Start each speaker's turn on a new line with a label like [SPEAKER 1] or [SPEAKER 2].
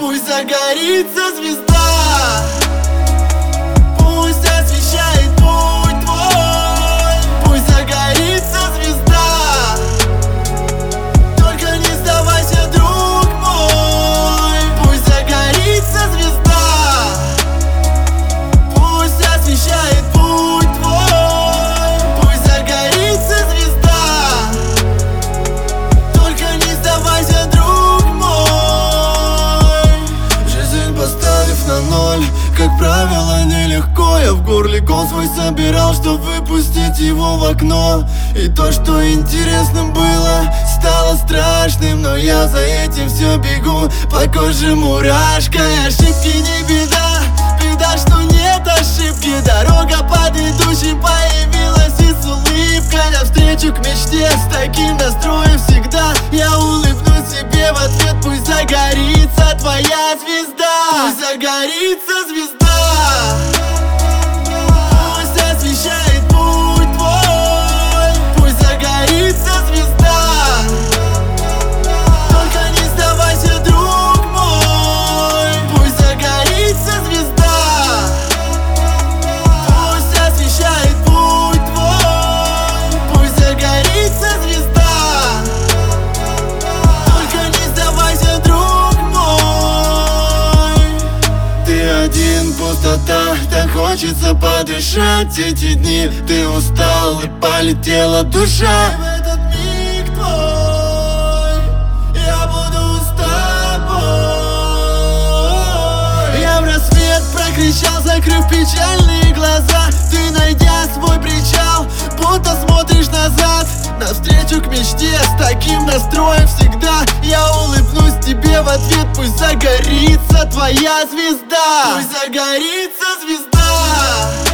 [SPEAKER 1] Пусть загорится звезда, пусть освещает путь твой. Пусть загорится звезда, только не сдавайся, друг мой. Пусть загорится звезда, пусть освещает путь твой. Пусть загорится звезда, только не сдавайся, друг мой. Жизнь поставив на ноль, как правило, нелегко. Я в горле кол свой собирал, чтоб выпустить его в окно. И то, что интересным было, стало страшным. Но я за этим все бегу, по коже мурашка. И ошибки не беда, беда, что нет ошибки. Дорога под идущим появилась и с улыбкой навстречу к мечте. С таким настроем всегда я улыбнусь себе в ответ. Пусть загорится твоя звезда, пусть загорится звезда, пусть освещает путь твой. Пусть загорится звезда, только не сдавайся, друг мой. Пусть загорится звезда, пусть освещает путь твой. Пусть загорится звезда, только не сдавайся, друг мой. Ты один, пустота, так хочется подышать. Эти дни ты устал и полетела душа. В этот миг твой я буду с тобой. Я в рассвет прокричал, закрыв печальные глаза. Ты, найдя свой причал, будто смотришь назад, навстречу к мечте. С таким настроем всегда я улыбнусь тебе в ответ. Пусть загорится твоя звезда, пусть загорится звезда.